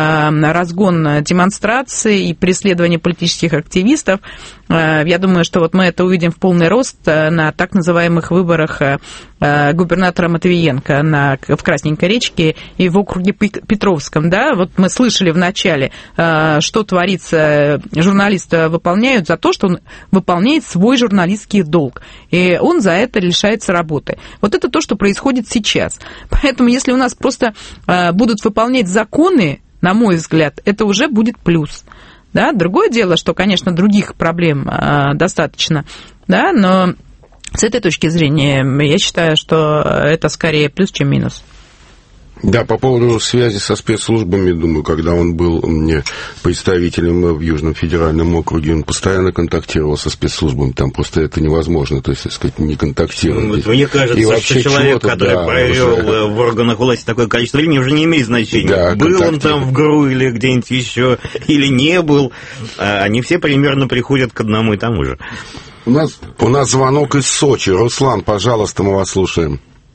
разгон демонстраций и преследование политических активистов. Я думаю, что вот мы это увидим в полный рост на так называемых выборах губернатора Матвиенко на, в Красненькой речке и в округе Петровском. Да? Вот мы слышали в начале, что творится, журналисты выполняют за то, что он выполняет свой журналистский долг, и он за это лишается работы. Вот это то, что происходит сейчас. Поэтому если у нас просто будут выполнять законы, на мой взгляд, это уже будет плюс. Да? Другое дело, что, конечно, других проблем достаточно, да, но с этой точки зрения я считаю, что это скорее плюс, чем минус. Да, по поводу связи со спецслужбами, думаю, когда он был мне представителем в Южном федеральном округе, он постоянно контактировал со спецслужбами, там просто это невозможно, то есть, так сказать, не контактировать. Мне кажется, и что человек, который да, провел уже... в органах власти такое количество времени, уже не имеет значения, да, был он там в ГРУ или где-нибудь еще, или не был, они все примерно приходят к одному и тому же. У нас, у нас звонок из Сочи. Руслан, пожалуйста, мы вас слушаем.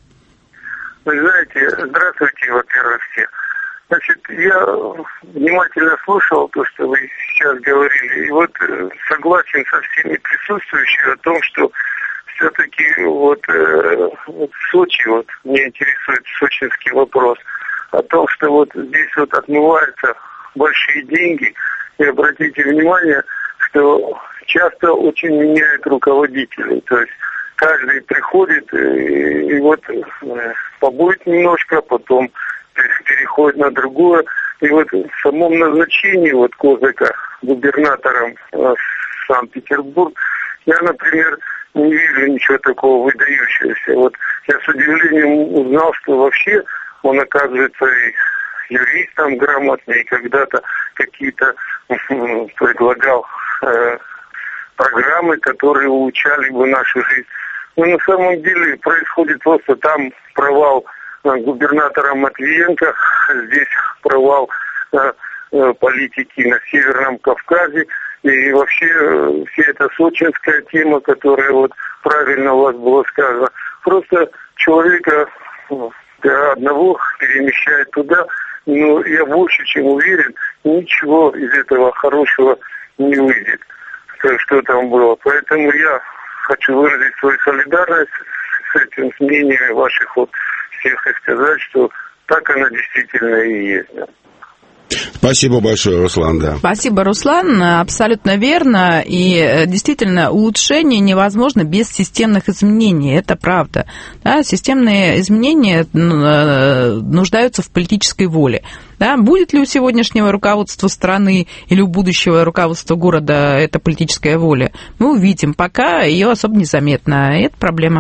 Вы знаете, здравствуйте, во-первых, все. Значит, я внимательно слушал то, что вы сейчас говорили, и вот согласен со всеми присутствующими о том, что все-таки вот, э, вот в Сочи, вот меня интересует сочинский вопрос, о том, что вот здесь вот отмываются большие деньги, и обратите внимание, что часто очень меняют руководителей, то есть каждый приходит и, и вот э, побудет немножко, потом переходит на другое. И вот в самом назначении вот Козыка губернатором э, Санкт-Петербург, я, например, не вижу ничего такого выдающегося. Вот я с удивлением узнал, что вообще он, оказывается, и юристом грамотный, и когда-то какие-то э, предлагал э, программы, которые улучшали бы нашу жизнь. Но на самом деле происходит просто там провал губернатора Матвиенко, здесь провал э, э, политики на Северном Кавказе. И вообще э, вся эта сочинская тема, которая вот правильно у вас было сказано, просто человека э, одного перемещает туда, но я больше чем уверен, ничего из этого хорошего не выйдет, что там было. Поэтому я хочу выразить свою солидарность с этим, с мнениями ваших вот всех и сказать, что так она действительно и есть. Спасибо большое, Руслан, да. Спасибо, Руслан, абсолютно верно, и действительно улучшение невозможно без системных изменений, это правда. Да, системные изменения нуждаются в политической воле. Да, будет ли у сегодняшнего руководства страны или у будущего руководства города эта политическая воля, мы увидим, пока ее особо незаметно, и это проблема.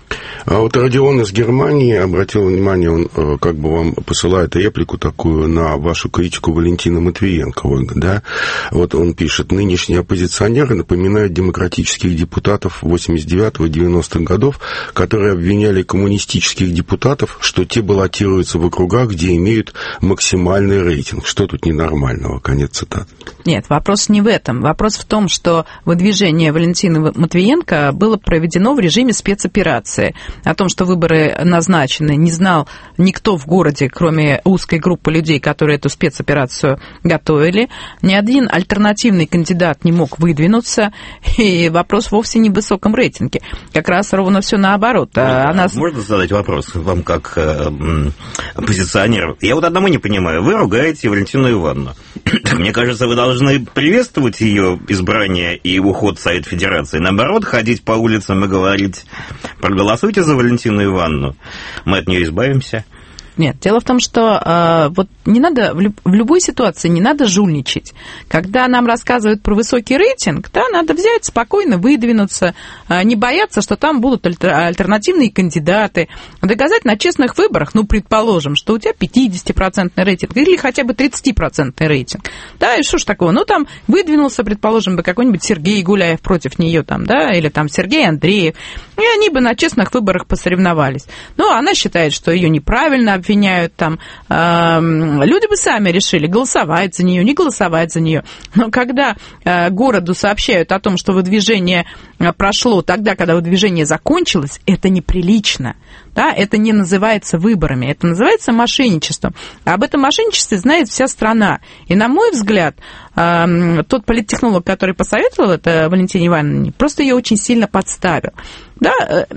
А вот Родион из Германии обратил внимание, он как бы вам посылает реплику такую на вашу критику Валентина Матвиенко, Ольга, да? Вот он пишет: нынешние оппозиционеры напоминают демократических депутатов восемьдесят девятого — девяностых годов, которые обвиняли коммунистических депутатов, что те баллотируются в округах, где имеют максимальный рейтинг. Что тут ненормального? Конец цитаты. Нет, вопрос не в этом. Вопрос в том, что выдвижение Валентина Матвиенко было проведено в режиме спецоперации. О том, что выборы назначены, не знал никто в городе, кроме узкой группы людей, которые эту спецоперацию готовили. Ни один альтернативный кандидат не мог выдвинуться, и вопрос вовсе не в высоком рейтинге. Как раз ровно все наоборот. Можно, Она... можно задать вопрос вам как э, оппозиционеру? Я вот одному не понимаю. Вы ругаете Валентину Ивановну. Мне кажется, вы должны приветствовать ее избрание и уход в Совет Федерации. Наоборот, ходить по улицам и говорить: проголосуйте за Валентину Ивановну, мы от нее избавимся. Нет, дело в том, что э, вот не надо, в, люб, в любой ситуации не надо жульничать. Когда нам рассказывают про высокий рейтинг, да, надо взять, спокойно выдвинуться, э, не бояться, что там будут альтер, альтернативные кандидаты, доказать на честных выборах, ну, предположим, что у тебя пятидесятипроцентный рейтинг или хотя бы тридцатипроцентный рейтинг. Да, и что ж такого? Ну, там выдвинулся, предположим, бы какой-нибудь Сергей Гуляев против нее, там, да, или там Сергей Андреев, и они бы на честных выборах посоревновались. Ну, она считает, что ее неправильно обвиняют там, э, люди бы сами решили, голосовать за нее, не голосовать за нее. Но когда э, городу сообщают о том, что выдвижение прошло тогда, когда выдвижение закончилось, это неприлично. Да? Это не называется выборами, это называется мошенничеством. А об этом мошенничестве знает вся страна. И, на мой взгляд, э, тот политтехнолог, который посоветовал это Валентине Ивановне, просто ее очень сильно подставил. Да?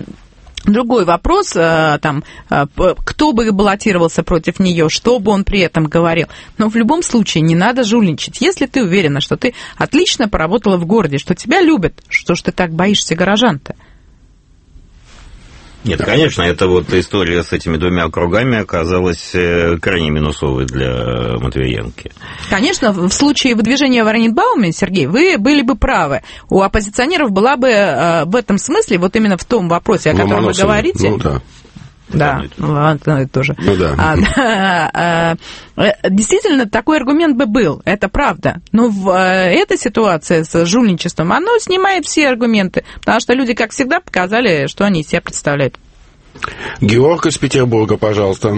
Другой вопрос, там, кто бы баллотировался против нее, что бы он при этом говорил. Но в любом случае не надо жульничать. Если ты уверена, что ты отлично поработала в городе, что тебя любят, что ж ты так боишься горожан-то? Нет, конечно, это вот история с этими двумя округами оказалась крайне минусовой для Матвиенки. Конечно, в случае выдвижения в Оренбауме, Сергей, вы были бы правы. У оппозиционеров была бы в этом смысле, вот именно в том вопросе, о котором вы говорите... Ну, да. Да, одно и то же. Ну, да. А, а, действительно, такой аргумент бы был, это правда. Но в этой ситуации с жульничеством, оно снимает все аргументы, потому что люди, как всегда, показали, что они из себя представляют. Георг из Петербурга, пожалуйста.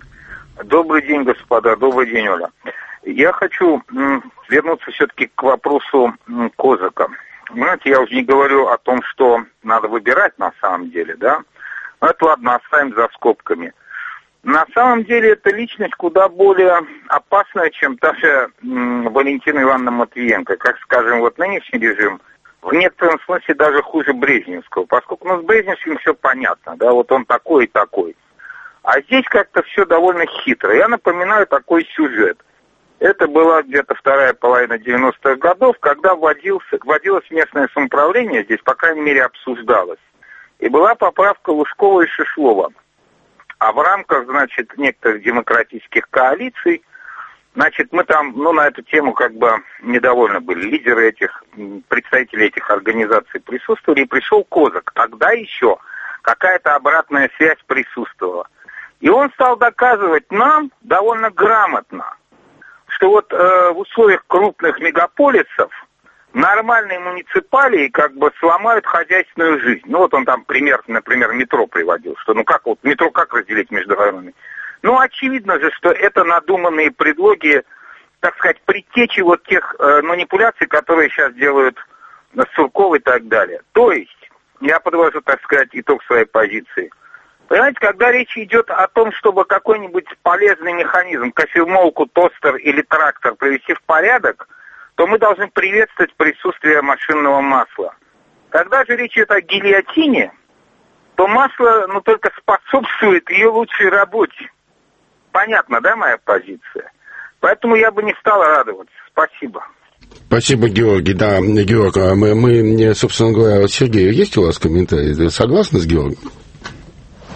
Добрый день, господа, добрый день, Оля. Я хочу вернуться все-таки к вопросу Козака. Знаете, я уже не говорю о том, что надо выбирать на самом деле, да? Ну, это ладно, оставим за скобками. На самом деле, эта личность куда более опасная, чем та же м, Валентина Ивановна Матвиенко. Как, скажем, вот нынешний режим в некотором смысле даже хуже Брежневского, поскольку ну, с Брежневским все понятно, да, вот он такой и такой. А здесь как-то все довольно хитро. Я напоминаю такой сюжет. Это была где-то вторая половина девяностых годов, когда вводился, вводилось местное самоуправление, здесь, по крайней мере, обсуждалось. И была поправка Лужкова и Шишлова. А в рамках, значит, некоторых демократических коалиций, значит, мы там, ну, на эту тему как бы недовольны были. Лидеры этих, представители этих организаций присутствовали, и пришел Козак. Тогда еще какая-то обратная связь присутствовала. И он стал доказывать нам довольно грамотно, что вот э, в условиях крупных мегаполисов нормальные муниципалии как бы сломают хозяйственную жизнь. Ну, вот он там пример, например, метро приводил, что ну как вот метро как разделить между районами? Ну, очевидно же, что это надуманные предлоги, так сказать, предтечи вот тех э, манипуляций, которые сейчас делают Сурков и так далее. То есть, я подвожу, так сказать, итог своей позиции. Понимаете, когда речь идет о том, чтобы какой-нибудь полезный механизм, кофемолку, тостер или трактор привести в порядок, то мы должны приветствовать присутствие машинного масла. Когда же речь идет о гильотине, то масло, ну, только способствует ее лучшей работе. Понятно, да, моя позиция? Поэтому я бы не стал радоваться. Спасибо. Спасибо, Георгий. Да, Георг, мы, мы, собственно говоря, Сергей, есть у вас комментарий? Вы согласны с Георгием?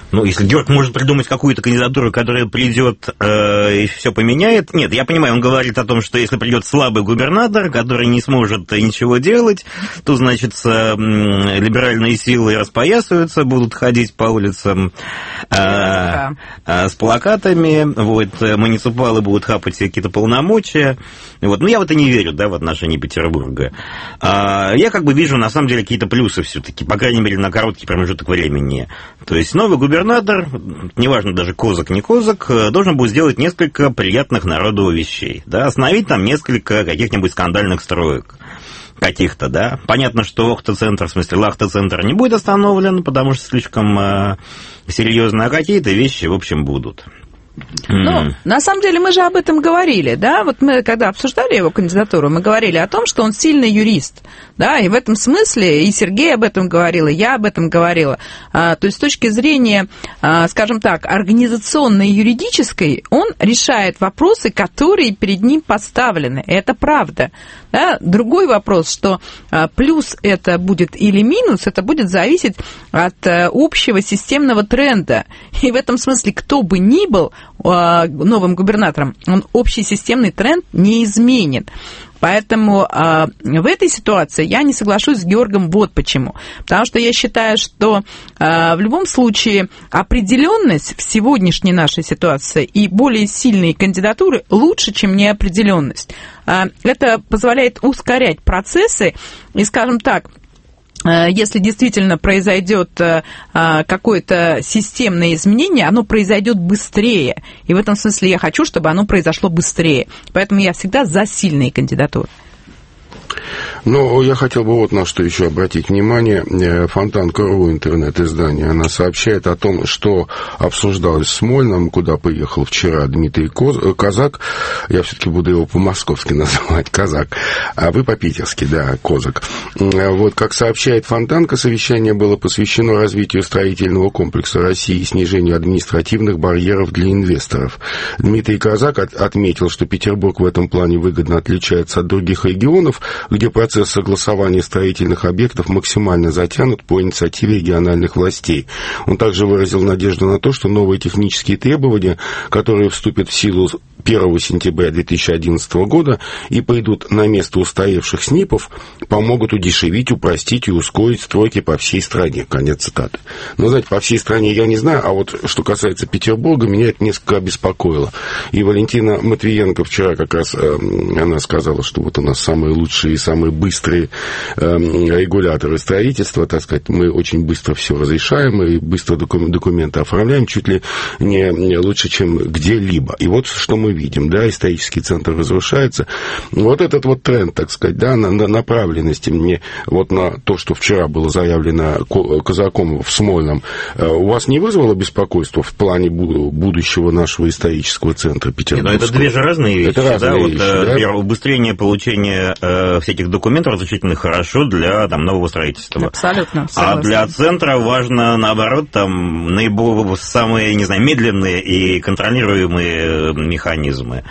Ну, если Георг может придумать какую-то кандидатуру, которая придет э, и все поменяет... Нет, я понимаю, он говорит о том, что если придет слабый губернатор, который не сможет ничего делать, то, значит, э, либеральные силы распоясываются, будут ходить по улицам э, э, с плакатами, вот, муниципалы будут хапать какие-то полномочия. Вот. Ну, я в это не верю, да, в отношении Петербурга. А, я как бы вижу, на самом деле, какие-то плюсы все-таки, по крайней мере, на короткий промежуток времени. То есть новый губернатор, неважно даже козак, не козак, должен будет сделать несколько приятных народу вещей. Да, остановить там несколько каких-нибудь скандальных строек каких-то, да. Понятно, что Охта-центр, в смысле Лахта-центр не будет остановлен, потому что слишком э, серьезно, а какие-то вещи, в общем, будут. Ну, на самом деле мы же об этом говорили, да, вот мы когда обсуждали его кандидатуру, мы говорили о том, что он сильный юрист, да, и в этом смысле и Сергей об этом говорил, и я об этом говорила, а, то есть с точки зрения, а, скажем так, организационной и юридической, он решает вопросы, которые перед ним поставлены, это правда, да. Другой вопрос, что а, плюс это будет или минус, это будет зависеть от а, общего системного тренда, и в этом смысле кто бы ни был новым губернатором, он общий системный тренд не изменит. Поэтому э, в этой ситуации я не соглашусь с Георгом вот почему. Потому что я считаю, что э, в любом случае определенность в сегодняшней нашей ситуации и более сильные кандидатуры лучше, чем неопределенность. Э, это позволяет ускорять процессы и, скажем так, если действительно произойдет какое-то системное изменение, оно произойдет быстрее. И в этом смысле я хочу, чтобы оно произошло быстрее. Поэтому я всегда за сильные кандидатуры. Но я хотел бы вот на что еще обратить внимание. Фонтанка.ру, интернет-издание, она сообщает о том, что обсуждалось в Смольном, куда поехал вчера Дмитрий Козак. Я все-таки буду его по-московски называть Казак, а вы по-питерски, да, Козак. Вот, как сообщает Фонтанка, совещание было посвящено развитию строительного комплекса России и снижению административных барьеров для инвесторов. Дмитрий Козак отметил, что Петербург в этом плане выгодно отличается от других регионов, где процесс согласования строительных объектов максимально затянут по инициативе региональных властей. Он также выразил надежду на то, что новые технические требования, которые вступят в силу первого сентября две тысячи одиннадцатого года и пойдут на место устаревших СНИПов, помогут удешевить, упростить и ускорить стройки по всей стране. Конец цитаты. Но, знаете, по всей стране я не знаю, а вот что касается Петербурга, меня это несколько обеспокоило. И Валентина Матвиенко вчера как раз, э, она сказала, что вот у нас самые лучшие и самые быстрые э, регуляторы строительства, так сказать, мы очень быстро все разрешаем и быстро документы оформляем, чуть ли не, не лучше, чем где-либо. И вот что мы видим, да, исторический центр разрушается. Вот этот вот тренд, так сказать, да, на, на направленности мне вот на то, что вчера было заявлено Казаком в Смольном, у вас не вызвало беспокойства в плане будущего нашего исторического центра Петербурга? Это две же разные вещи. Это разные да, вещи, вот, да? Убыстрение получения э, всяких документов разрешительно хорошо для там, нового строительства. Абсолютно. А для центра важно, наоборот, там наиболее самые, не знаю, медленные и контролируемые механизмы.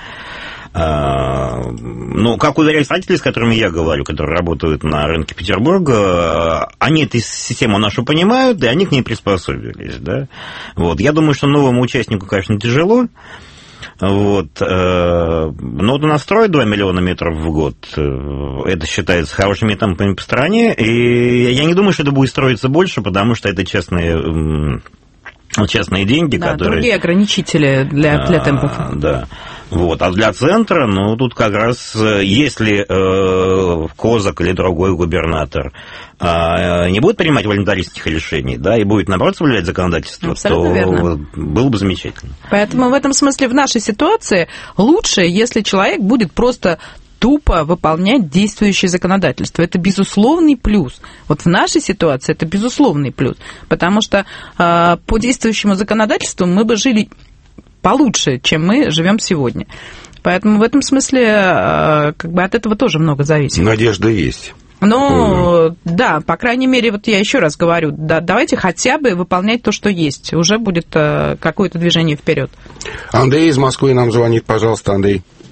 Ну, как уверяют строители, с которыми я говорю, которые работают на рынке Петербурга, они эту систему нашу понимают, и они к ней приспособились, да. Вот. Я думаю, что новому участнику, конечно, тяжело. Вот. Но вот у нас строят два миллиона метров в год. Это считается хорошими темпами по стране. И я не думаю, что это будет строиться больше, потому что это частные... частные деньги, да, которые... другие ограничители для, для темпов. А, да. Вот. А для центра, ну, тут как раз, если э, Козак или другой губернатор э, не будет принимать волонтаристских решений, да, и будет, наоборот, соблюдать законодательство, абсолютно то верно. Было бы замечательно. Поэтому в этом смысле в нашей ситуации лучше, если человек будет просто тупо выполнять действующее законодательство. Это безусловный плюс. Вот в нашей ситуации это безусловный плюс. Потому что э, по действующему законодательству мы бы жили получше, чем мы живем сегодня. Поэтому в этом смысле э, как бы от этого тоже много зависит. Надежда есть. Ну, угу. Да, по крайней мере, вот я еще раз говорю, да, давайте хотя бы выполнять то, что есть. Уже будет э, какое-то движение вперед. Андрей из Москвы нам звонит. Пожалуйста, Андрей.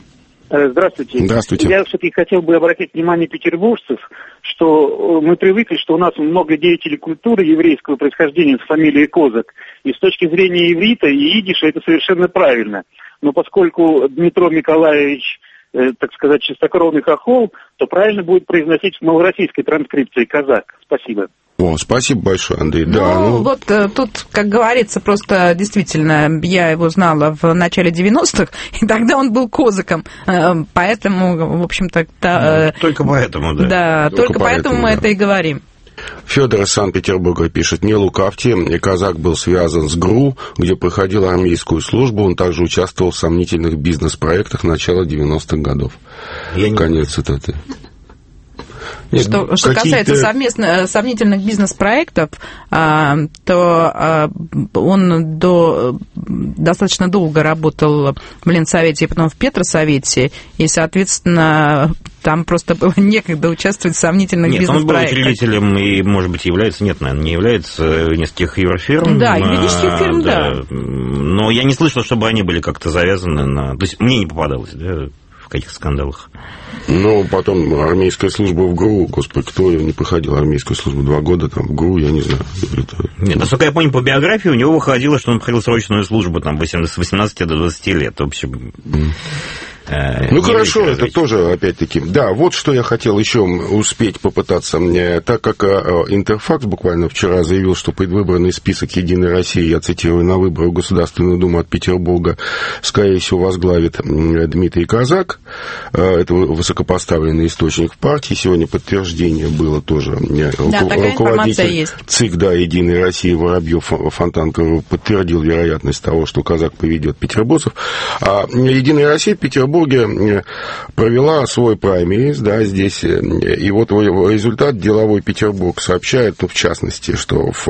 Здравствуйте. Здравствуйте. Я все-таки хотел бы обратить внимание петербуржцев, что мы привыкли, что у нас много деятелей культуры еврейского происхождения с фамилией Козак. И с точки зрения иврита и идиша это совершенно правильно. Но поскольку Дмитро Николаевич, э, так сказать, чистокровный хохол, то правильно будет произносить в малороссийской транскрипции казак. Спасибо. О, спасибо большое, Андрей. Ну, да, ну... вот тут, как говорится, просто действительно, я его знала в начале девяностых, и тогда он был козаком, поэтому, в общем-то... Да, только поэтому, да. Да, только, только поэтому, поэтому мы да. это и говорим. Федор из Санкт-Петербурга пишет: не лукавьте, казак был связан с ГРУ, где проходил армейскую службу, он также участвовал в сомнительных бизнес-проектах начала девяностых годов. Я Конец цитаты. Нет, что, что касается совместно, сомнительных бизнес-проектов, то он до, достаточно долго работал в Ленсовете и потом в Петросовете, и, соответственно, там просто было некогда участвовать в сомнительных нет, бизнес-проектах. Нет, он был учредителем и, может быть, является, нет, наверное, не является нескольких еврофирм. Да, юридических фирм, да. да. Но я не слышал, чтобы они были как-то завязаны на... То есть мне не попадалось, да, в каких-то скандалах. Ну, потом армейская служба в ГРУ, господи, кто не проходил армейскую службу два года там в ГРУ, я не знаю. Это... Нет, насколько я помню, по биографии у него выходило, что он проходил срочную службу там с восемнадцати до двадцати лет, в общем... Mm. Ну, хорошо, это тоже, опять-таки, да, вот что я хотел еще успеть попытаться, так как Интерфакс буквально вчера заявил, что предвыборный список «Единой России», я цитирую, на выборы в Государственную Думу от Петербурга, скорее всего, возглавит Дмитрий Казак, это высокопоставленный источник в партии, сегодня подтверждение было тоже, да, руководитель ЦИК, да, «Единой России» Воробьев Фонтанков подтвердил вероятность того, что Казак поведет петербуржцев, а «Единая Россия» в Петербурге провела свой праймериз, да, здесь, и вот результат деловой Петербург сообщает, ну, в частности, что в,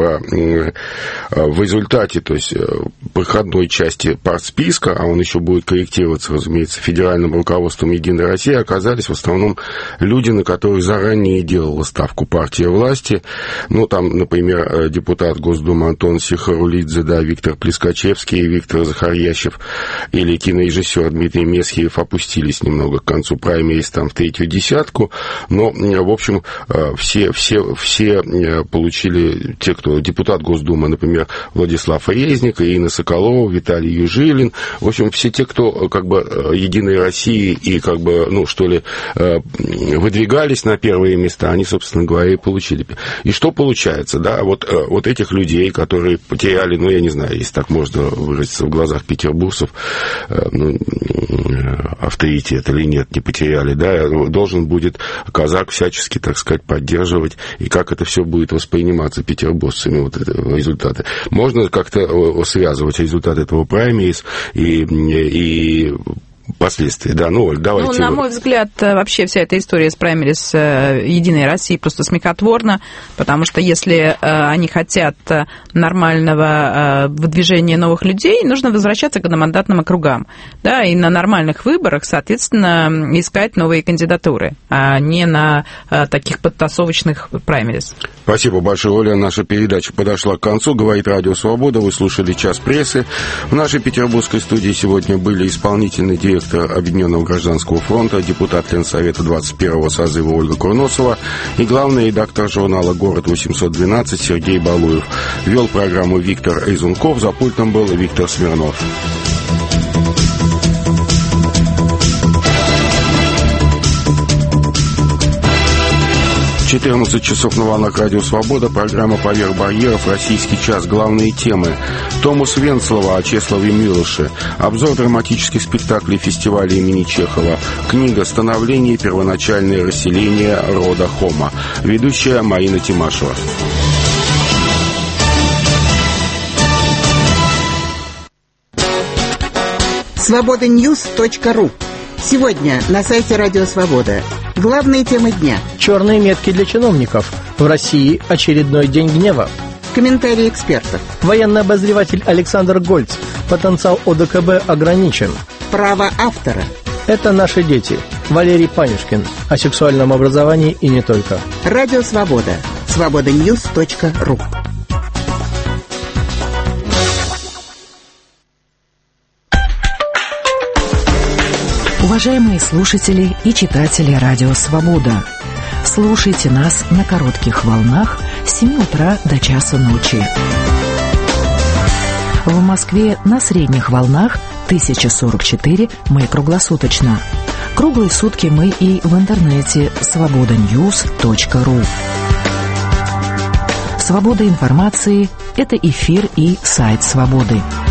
в результате, то есть проходной части партсписка, а он еще будет корректироваться, разумеется, федеральным руководством «Единой России», оказались в основном люди, на которых заранее делала ставку партия власти, ну, там, например, депутат Госдумы Антон Сихарулидзе, да, Виктор Плескачевский, Виктор Захарьящев или кинорежиссер Дмитрий Месхиев опустились немного к концу праймериз там в третью десятку, но, в общем, все, все, все получили, те, кто депутат Госдумы, например, Владислав Резник, Ирина Соколова, Виталий Южилин, в общем, все те, кто как бы «Единой России» и как бы, ну, что ли, выдвигались на первые места, они, собственно говоря, и получили. И что получается, да, вот, вот этих людей, которые потеряли, ну, я не знаю, если так можно выразиться в глазах петербуржцев, ну, авторитет или нет, не потеряли, да, должен будет казак всячески, так сказать, поддерживать, и как это все будет восприниматься петербуржцами, вот это, результаты. Можно как-то связывать результат этого праймериз и, и последствия, да, ну, Оль, давайте. Ну, на мой взгляд, вообще вся эта история с праймериз «Единой России» просто смехотворна, потому что если они хотят нормального выдвижения новых людей, нужно возвращаться к одномандатным округам, да, и на нормальных выборах, соответственно, искать новые кандидатуры, а не на таких подтасовочных праймериз. Спасибо большое, Оля. Наша передача подошла к концу. Говорит Радио Свобода. Вы слушали «Час прессы». В нашей петербургской студии сегодня были исполнительный директор Объединенного гражданского фронта, депутат Ленсовета двадцать первого созыва Ольга Курносова и главный редактор журнала «Город восемьсот двенадцать» Сергей Балуев. Вел программу Виктор Изунков, за пультом был Виктор Смирнов. четырнадцать часов на волнах Радио Свобода. Программа «Поверх барьеров. Российский час». Главные темы. Томас Венцлова о Чеслове Милоше. Обзор драматических спектаклей фестиваля имени Чехова. Книга «Становление и первоначальное расселение рода Хомо». Ведущая Марина Тимашева. свобода ньюс точка ру. Сегодня на сайте Радио Свобода. Главные темы дня. Черные метки для чиновников. В России очередной день гнева. Комментарии экспертов. Военный обозреватель Александр Гольц. Потенциал О Дэ Ка Бэ ограничен. Право автора. Это наши дети. Валерий Панюшкин. О сексуальном образовании и не только. Радио Свобода. свобода ньюс точка ру. Уважаемые слушатели и читатели Радио Свобода, слушайте нас на коротких волнах с семи утра до часа ночи. В Москве на средних волнах тысяча сорок четыре, мы круглосуточно. Круглые сутки мы и в интернете свобода ньюс точка ру. Свобода информации – это эфир и сайт Свободы.